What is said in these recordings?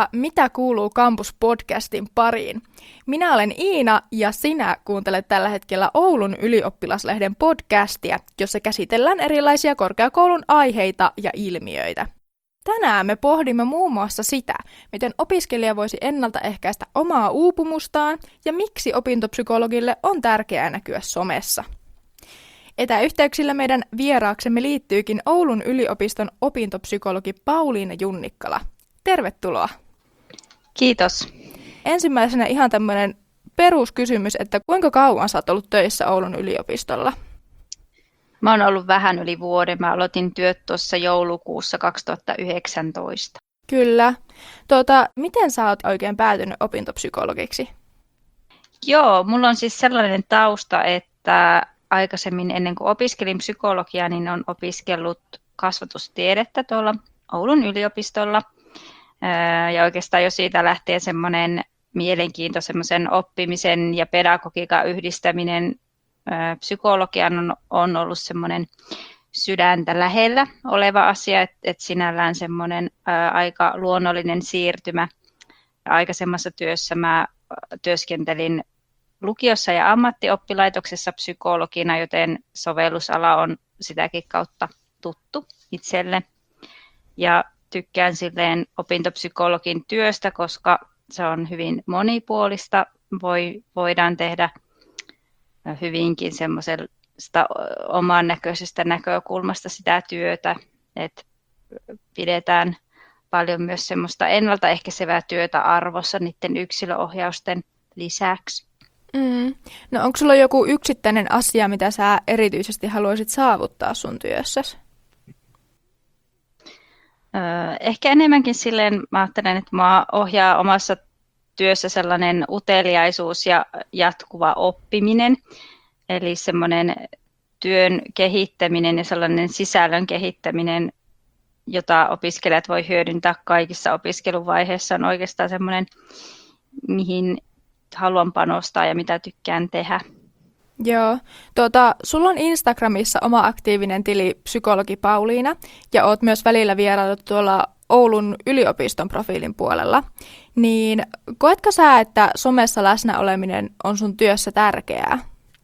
Tervetuloa Mitä kuuluu Campus-podcastin pariin. Minä olen Iina ja sinä kuuntelet tällä hetkellä Oulun ylioppilaslehden podcastia, jossa käsitellään erilaisia korkeakoulun aiheita ja ilmiöitä. Tänään me pohdimme muun muassa sitä, miten opiskelija voisi ennaltaehkäistä omaa uupumustaan ja miksi opintopsykologille on tärkeää näkyä somessa. Etäyhteyksillä meidän vieraaksemme liittyykin Oulun yliopiston opintopsykologi Pauliina Junnikkala. Tervetuloa. Kiitos. Ensimmäisenä ihan tämmöinen peruskysymys, että kuinka kauan sä oot ollut töissä Oulun yliopistolla? Mä oon ollut vähän yli vuoden. Mä aloitin työt tuossa joulukuussa 2019. Kyllä. Miten sä oot oikein päätynyt opintopsykologiksi? Joo, mulla on siis sellainen tausta, että aikaisemmin ennen kuin opiskelin psykologiaa, niin on opiskellut kasvatustiedettä tuolla Oulun yliopistolla. Ja oikeastaan jo siitä lähtien semmoinen mielenkiinto, semmoisen oppimisen ja pedagogiikan yhdistäminen psykologian on ollut semmoinen sydäntä lähellä oleva asia, että sinällään semmoinen aika luonnollinen siirtymä. Aikaisemmassa työssä mä työskentelin lukiossa ja ammattioppilaitoksessa psykologina, joten sovellusala on sitäkin kautta tuttu itselle. Ja tykkään silleen opintopsykologin työstä, koska se on hyvin monipuolista. Voidaan tehdä hyvinkin semmoisesta oman näköisestä näkökulmasta sitä työtä, että pidetään paljon myös semmoista ennaltaehkäisevää työtä arvossa niiden yksilöohjausten lisäksi. No onko sulla joku yksittäinen asia, mitä sä erityisesti haluaisit saavuttaa sun työssäsi? Ehkä enemmänkin silleen, mä ajattelen, että mä ohjaa omassa työssä sellainen uteliaisuus ja jatkuva oppiminen, eli semmoinen työn kehittäminen ja sellainen sisällön kehittäminen, jota opiskelijat voi hyödyntää kaikissa opiskeluvaiheissa, on oikeastaan semmoinen, mihin haluan panostaa ja mitä tykkään tehdä. Joo. Sulla on Instagramissa oma aktiivinen tili Psykologi Pauliina ja oot myös välillä vieraillut tuolla Oulun yliopiston profiilin puolella. Niin koetko sä, että somessa läsnä oleminen on sun työssä tärkeää?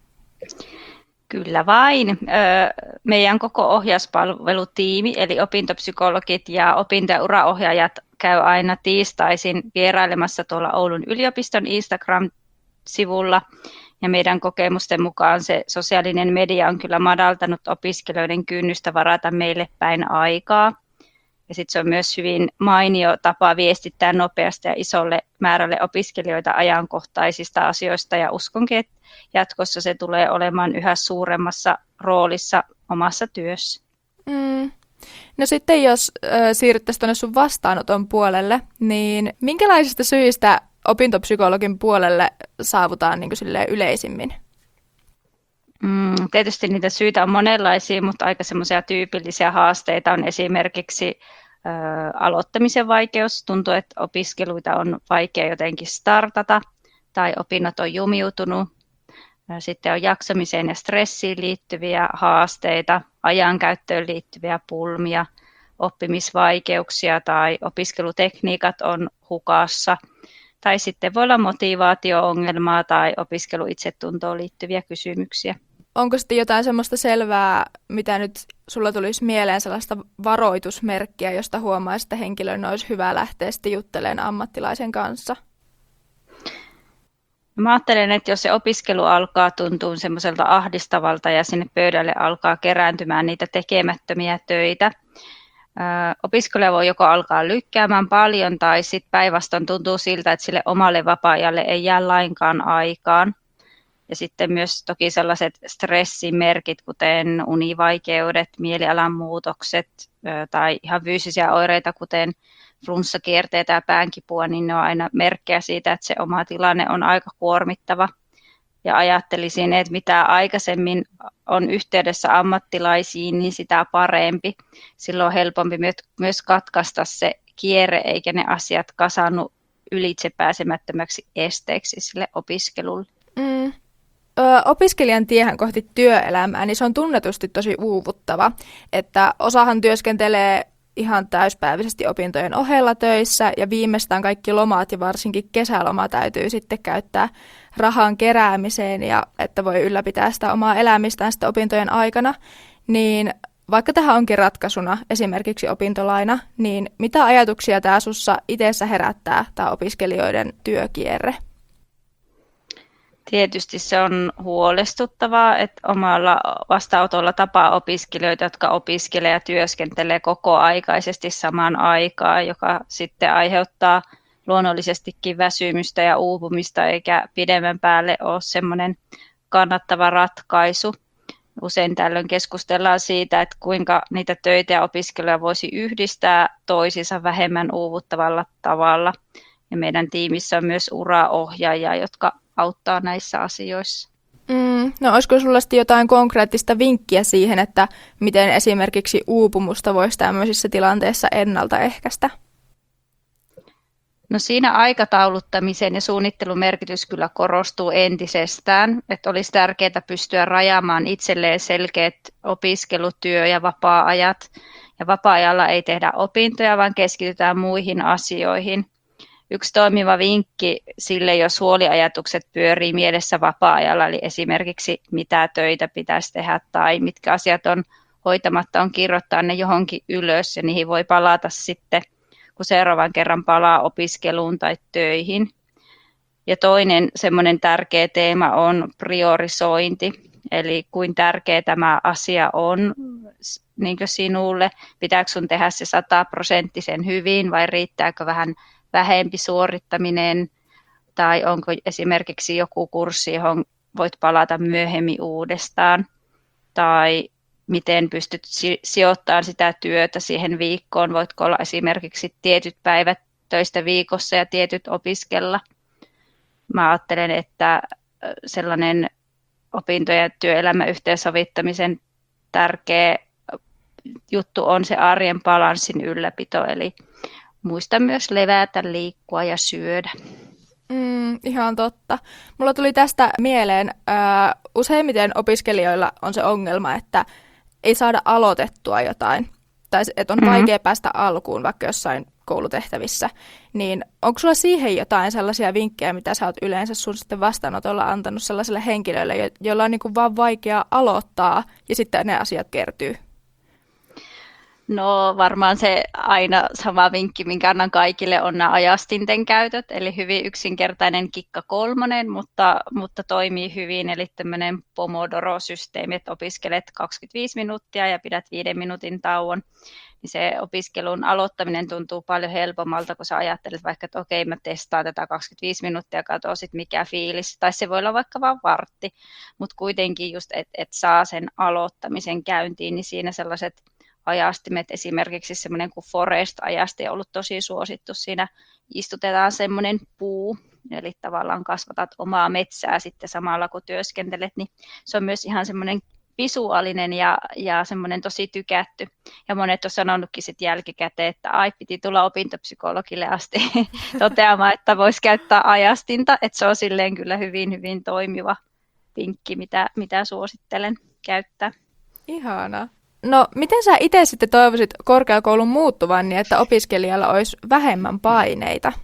Kyllä vain. Meidän koko ohjauspalvelutiimi, eli opintopsykologit ja opinto- ja uraohjaajat käy aina tiistaisin vierailemassa tuolla Oulun yliopiston Instagram-sivulla. Ja meidän kokemusten mukaan se sosiaalinen media on kyllä madaltanut opiskelijoiden kynnystä varata meille päin aikaa. Ja sitten se on myös hyvin mainio tapa viestittää nopeasti ja isolle määrälle opiskelijoita ajankohtaisista asioista. Ja uskonkin, että jatkossa se tulee olemaan yhä suuremmassa roolissa omassa työssä. No sitten jos siirryttäisiin tuonne sun vastaanoton puolelle, niin minkälaisista syistä opintopsykologin puolelle saavutaan niin kuin silleen yleisimmin? Tietysti niitä syitä on monenlaisia, mutta aika semmoisia tyypillisiä haasteita on esimerkiksi aloittamisen vaikeus. Tuntuu, että opiskeluita on vaikea jotenkin startata tai opinnot on jumiutunut. Sitten on jaksamiseen ja stressiin liittyviä haasteita, ajankäyttöön liittyviä pulmia, oppimisvaikeuksia tai opiskelutekniikat on hukassa. Tai sitten voi olla motivaatio-ongelmaa tai opiskeluitsetuntoon liittyviä kysymyksiä. Onko sitten jotain semmoista selvää, mitä nyt sulla tulisi mieleen sellaista varoitusmerkkiä, josta huomaisi, että henkilön olisi hyvä lähteä sitten juttelemaan ammattilaisen kanssa? Mä ajattelen, että jos se opiskelu alkaa tuntua semmoiselta ahdistavalta ja sinne pöydälle alkaa kerääntymään niitä tekemättömiä töitä, opiskelija voi joko alkaa lykkäämään paljon tai sitten päinvastoin tuntuu siltä, että sille omalle vapaa-ajalle ei jää lainkaan aikaan. Ja sitten myös toki sellaiset stressimerkit, kuten univaikeudet, mielialan muutokset tai ihan fyysisiä oireita, kuten flunssakierteitä ja päänkipua, niin ne on aina merkkejä siitä, että se oma tilanne on aika kuormittava. Ja ajattelisin, että mitä aikaisemmin on yhteydessä ammattilaisiin, niin sitä parempi. Silloin on helpompi myös katkaista se kierre, eikä ne asiat kasannut ylitsepääsemättömäksi esteeksi sille opiskelulle. Opiskelijan tiehän kohti työelämää, niin se on tunnetusti tosi uuvuttava. Että osahan työskentelee ihan täyspäiväisesti opintojen ohella töissä ja viimeistään kaikki lomat ja varsinkin kesäloma täytyy sitten käyttää rahan keräämiseen ja että voi ylläpitää sitä omaa elämistään sitten opintojen aikana, niin vaikka tähän onkin ratkaisuna esimerkiksi opintolaina, niin mitä ajatuksia tämä sussa itsessä herättää, tämä opiskelijoiden työkierre? Tietysti se on huolestuttavaa, että omalla vastaanotolla tapaa opiskelijoita, jotka opiskelee ja työskentelee kokoaikaisesti samaan aikaan, joka sitten aiheuttaa luonnollisestikin väsymystä ja uupumista, eikä pidemmän päälle ole semmoinen kannattava ratkaisu. Usein tällöin keskustellaan siitä, että kuinka niitä töitä ja opiskeluja voisi yhdistää toisiinsa vähemmän uuvuttavalla tavalla. Ja meidän tiimissä on myös uraohjaajia, jotka auttaa näissä asioissa. No olisiko sinulla jotain konkreettista vinkkiä siihen, että miten esimerkiksi uupumusta voisi tämmöisissä tilanteissa ennaltaehkäistä? No siinä aikatauluttamisen ja suunnittelun merkitys kyllä korostuu entisestään, että olisi tärkeää pystyä rajaamaan itselleen selkeät opiskelutyö- ja vapaa-ajat. Ja vapaa-ajalla ei tehdä opintoja, vaan keskitytään muihin asioihin. Yksi toimiva vinkki sille, jos huoliajatukset pyörii mielessä vapaa-ajalla, eli esimerkiksi mitä töitä pitäisi tehdä tai mitkä asiat on hoitamatta, on kirjoittaa ne johonkin ylös ja niihin voi palata sitten, kun seuraavan kerran palaa opiskeluun tai töihin. Ja toinen semmoinen tärkeä teema on priorisointi, eli kuin tärkeä tämä asia on niin kuin sinulle. Pitääkö sun tehdä se 100% hyvin vai riittääkö vähän vähempi suorittaminen, tai onko esimerkiksi joku kurssi, johon voit palata myöhemmin uudestaan, tai miten pystyt sijoittamaan sitä työtä siihen viikkoon, voitko olla esimerkiksi tietyt päivät töistä viikossa ja tietyt opiskella. Mä ajattelen, että sellainen opinto- ja työelämän yhteensovittamisen tärkeä juttu on se arjen balanssin ylläpito, eli muista myös levätä, liikkua ja syödä. Ihan totta. Mulla tuli tästä mieleen, useimmiten opiskelijoilla on se ongelma, että ei saada aloitettua jotain. Tai että on vaikea päästä alkuun vaikka jossain koulutehtävissä. Niin onko sulla siihen jotain sellaisia vinkkejä, mitä sä oot yleensä sun sitten vastaanotolla antanut sellaiselle henkilölle, jolla on niin kuin vaan vaikea aloittaa ja sitten ne asiat kertyy? No varmaan se aina sama vinkki, minkä annan kaikille, on nämä ajastinten käytöt, eli hyvin yksinkertainen kikka 3, mutta toimii hyvin, eli tämmöinen Pomodoro-systeemi, että opiskelet 25 minuuttia ja pidät 5 minuutin tauon, niin se opiskelun aloittaminen tuntuu paljon helpommalta, kun sä ajattelet vaikka, että okei, mä testaan tätä 25 minuuttia ja katsoo sitten mikä fiilis, tai se voi olla vaikka vain vartti, mutta kuitenkin just, että saa sen aloittamisen käyntiin, niin siinä sellaiset ajastimet, esimerkiksi semmoinen kuin Forest-ajaste on ollut tosi suosittu. Siinä istutetaan semmoinen puu, eli tavallaan kasvatat omaa metsää sitten samalla kun työskentelet, niin se on myös ihan semmoinen visuaalinen ja semmoinen tosi tykätty. Ja monet on sanonutkin sitten jälkikäteen, että piti tulla opintopsykologille asti toteamaan, että voisi käyttää ajastinta, että se on silleen kyllä hyvin, hyvin toimiva vinkki, mitä suosittelen käyttää. Ihanaa. No, miten sä itse sitten toivoisit korkeakoulun muuttuvan niin, että opiskelijalla olisi vähemmän paineita?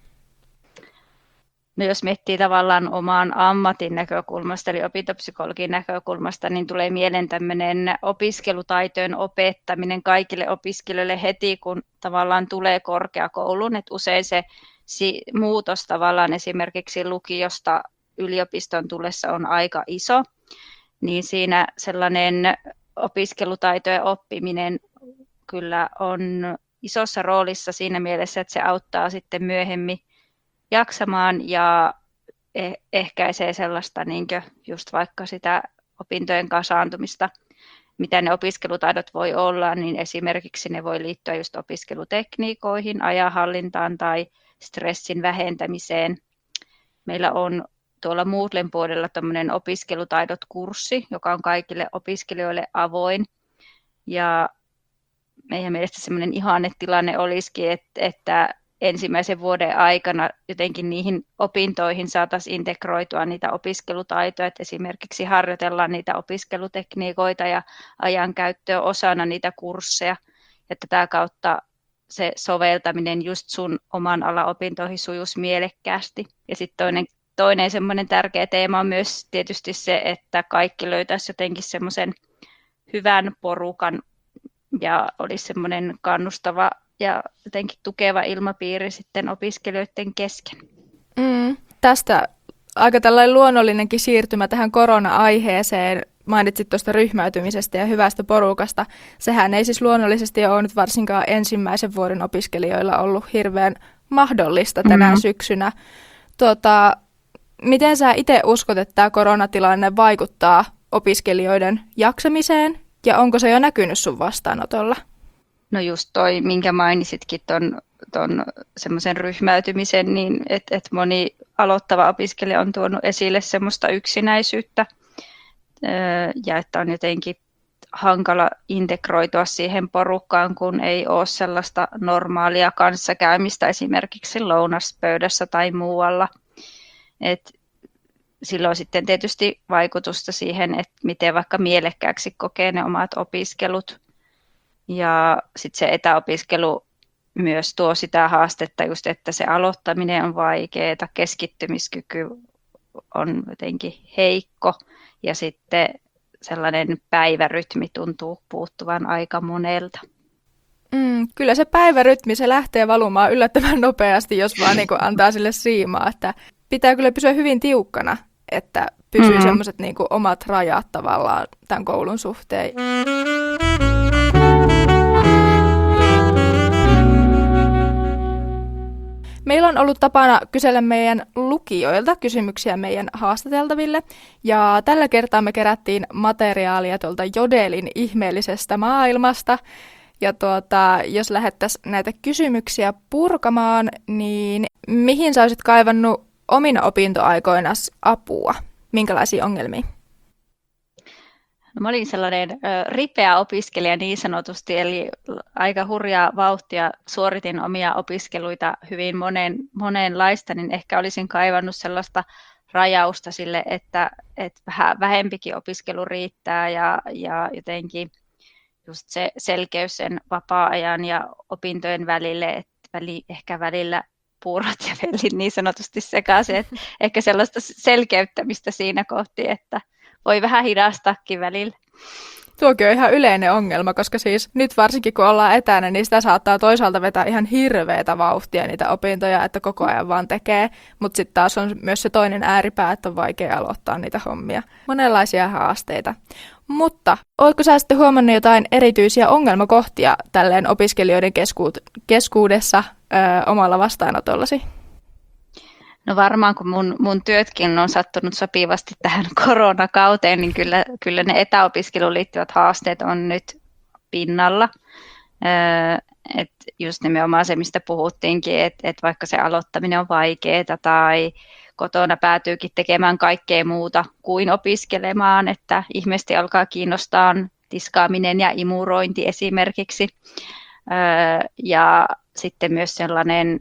No jos miettii tavallaan oman ammatin näkökulmasta, eli opintopsykologin näkökulmasta, niin tulee mieleen tämmöinen opiskelutaitojen opettaminen kaikille opiskelijoille heti, kun tavallaan tulee korkeakouluun. Et usein se muutos tavallaan esimerkiksi lukiosta yliopiston tullessa on aika iso, niin siinä sellainen opiskelutaitojen oppiminen kyllä on isossa roolissa siinä mielessä, että se auttaa sitten myöhemmin jaksamaan ja ehkäisee sellaista niin just vaikka sitä opintojen kasaantumista, mitä ne opiskelutaidot voi olla, niin esimerkiksi ne voi liittyä just opiskelutekniikoihin, ajanhallintaan tai stressin vähentämiseen. Meillä on tuolla Moodlen puolella tämmöinen opiskelutaidot-kurssi, joka on kaikille opiskelijoille avoin. Ja meidän mielestä semmoinen ihannetilanne olisikin, että ensimmäisen vuoden aikana jotenkin niihin opintoihin saataisiin integroitua niitä opiskelutaitoja, että esimerkiksi harjoitellaan niitä opiskelutekniikoita ja ajankäyttöä osana niitä kursseja. että tämä kautta se soveltaminen just sun oman alan opintoihin sujuisi mielekkäästi. Ja sitten toinen semmoinen tärkeä teema on myös tietysti se, että kaikki löytäisi jotenkin semmoisen hyvän porukan ja olisi semmoinen kannustava ja jotenkin tukeva ilmapiiri sitten opiskelijoiden kesken. Tästä aika tällainen luonnollinenkin siirtymä tähän korona-aiheeseen. Mainitsit tuosta ryhmäytymisestä ja hyvästä porukasta. Sehän ei siis luonnollisesti ole nyt varsinkaan ensimmäisen vuoden opiskelijoilla ollut hirveän mahdollista tänä syksynä. Miten sä itse uskot, että tämä koronatilanne vaikuttaa opiskelijoiden jaksamiseen ja onko se jo näkynyt sun vastaanotolla? No just toi, minkä mainitsitkin ton semmoisen ryhmäytymisen, niin että moni aloittava opiskelija on tuonut esille semmoista yksinäisyyttä ja että on jotenkin hankala integroitua siihen porukkaan, kun ei ole sellaista normaalia kanssakäymistä esimerkiksi lounaspöydässä tai muualla. Et silloin sitten tietysti vaikutusta siihen, että miten vaikka mielekkääksi kokee ne omat opiskelut. Ja sitten se etäopiskelu myös tuo sitä haastetta just, että se aloittaminen on vaikeaa, keskittymiskyky on jotenkin heikko ja sitten sellainen päivärytmi tuntuu puuttuvan aika monelta. Kyllä se päivärytmi, se lähtee valumaan yllättävän nopeasti, jos vaan niin kuin antaa sille siimaa, että pitää kyllä pysyä hyvin tiukkana, että pysyy semmoiset niin kuin omat rajat tavallaan tämän koulun suhteen. Meillä on ollut tapana kysellä meidän lukijoilta kysymyksiä meidän haastateltaville, ja tällä kertaa me kerättiin materiaalia tuolta Jodelin ihmeellisestä maailmasta. Ja jos lähdettäisiin näitä kysymyksiä purkamaan, niin mihin sä olisit kaivannut omina opintoaikoina apua? Minkälaisia ongelmia? No, mä olin sellainen ripeä opiskelija niin sanotusti, eli aika hurjaa vauhtia suoritin omia opiskeluita hyvin monenlaista, niin ehkä olisin kaivannut sellaista rajausta sille, että vähän vähempikin opiskelu riittää ja jotenkin just se selkeys sen vapaa-ajan ja opintojen välille, että ehkä välillä puurot ja vellit niin sanotusti sekaisin, että ehkä sellaista selkeyttämistä siinä kohti, että voi vähän hidastakin välillä. Tuokin on ihan yleinen ongelma, koska siis nyt varsinkin kun ollaan etänä, niin sitä saattaa toisaalta vetää ihan hirveätä vauhtia niitä opintoja, että koko ajan vaan tekee. Mutta sitten taas on myös se toinen ääripää, että on vaikea aloittaa niitä hommia. Monenlaisia haasteita. Mutta oletko sä sitten huomannut jotain erityisiä ongelmakohtia tälleen opiskelijoiden keskuudessa omalla vastaanotollasi? No varmaan kun mun työtkin on sattunut sopivasti tähän koronakauteen, niin kyllä ne etäopiskeluun liittyvät haasteet on nyt pinnalla. Et just nimenomaan se, mistä puhuttiinkin, että vaikka se aloittaminen on vaikeaa tai kotona päätyykin tekemään kaikkea muuta kuin opiskelemaan, että ihmisesti alkaa kiinnostaa tiskaaminen ja imurointi esimerkiksi. Ja sitten myös sellainen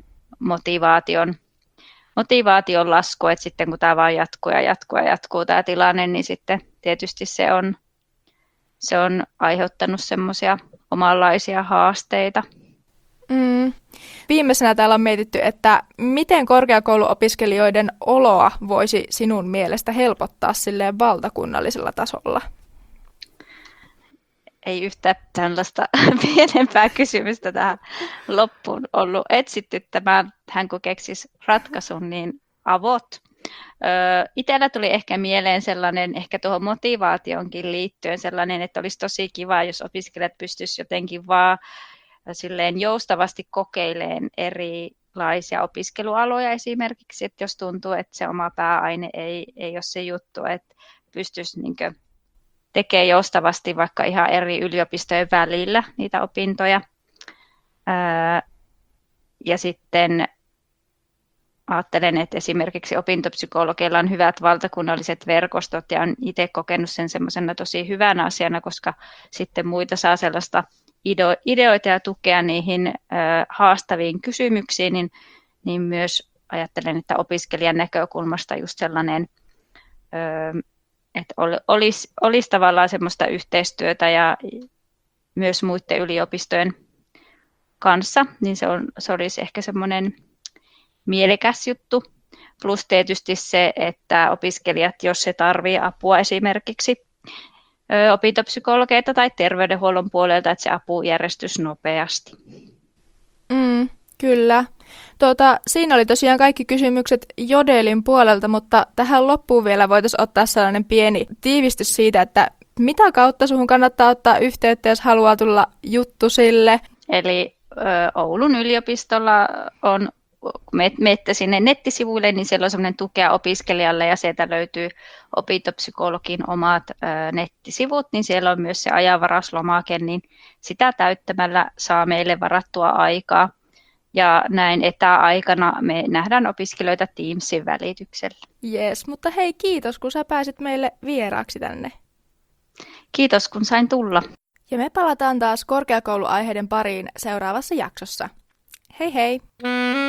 motivaation lasku, että sitten kun tämä vaan jatkuu tämä tilanne, niin sitten tietysti se on aiheuttanut semmoisia omanlaisia haasteita. Viimeisenä täällä on mietitty, että miten korkeakouluopiskelijoiden oloa voisi sinun mielestä helpottaa silleen valtakunnallisella tasolla? Ei yhtään tällaista pienempää kysymystä tähän loppuun ollut etsitty. Hän kun keksisi ratkaisun, niin avot. Itsellä tuli ehkä mieleen sellainen, ehkä tuohon motivaationkin liittyen sellainen, että olisi tosi kiva, jos opiskelijat pystyisivät jotenkin vaan silleen joustavasti kokeilemaan erilaisia opiskelualoja esimerkiksi, että jos tuntuu, että se oma pääaine ei ole se juttu, että pystyisi tekee joustavasti vaikka ihan eri yliopistojen välillä niitä opintoja. Ja sitten ajattelen, että esimerkiksi opintopsykologeilla on hyvät valtakunnalliset verkostot ja on itse kokenut sen semmoisena tosi hyvänä asiana, koska sitten muita saa sellaista ideoita ja tukea niihin haastaviin kysymyksiin, niin myös ajattelen, että opiskelijan näkökulmasta just sellainen että olisi tavallaan semmoista yhteistyötä ja myös muiden yliopistojen kanssa, niin se olisi ehkä semmoinen mielekäs juttu. Plus tietysti se, että opiskelijat, jos he tarvitsevat apua esimerkiksi opintopsykologeilta tai terveydenhuollon puolelta, että se apu järjestyisi nopeasti. Kyllä. Siinä oli tosiaan kaikki kysymykset Jodelin puolelta, mutta tähän loppuun vielä voitaisiin ottaa sellainen pieni tiivistys siitä, että mitä kautta suhun kannattaa ottaa yhteyttä, jos haluaa tulla juttusille. Eli Oulun yliopistolla on, kun menette sinne nettisivuille, niin siellä on sellainen tukea opiskelijalle ja sieltä löytyy opintopsykologin omat nettisivut, niin siellä on myös se ajanvarauslomake, niin sitä täyttämällä saa meille varattua aikaa. Ja näin etäaikana me nähdään opiskelijoita Teamsin välityksellä. Jees, mutta hei, kiitos kun sä pääsit meille vieraaksi tänne. Kiitos kun sain tulla. Ja me palataan taas korkeakouluaiheiden pariin seuraavassa jaksossa. Hei hei!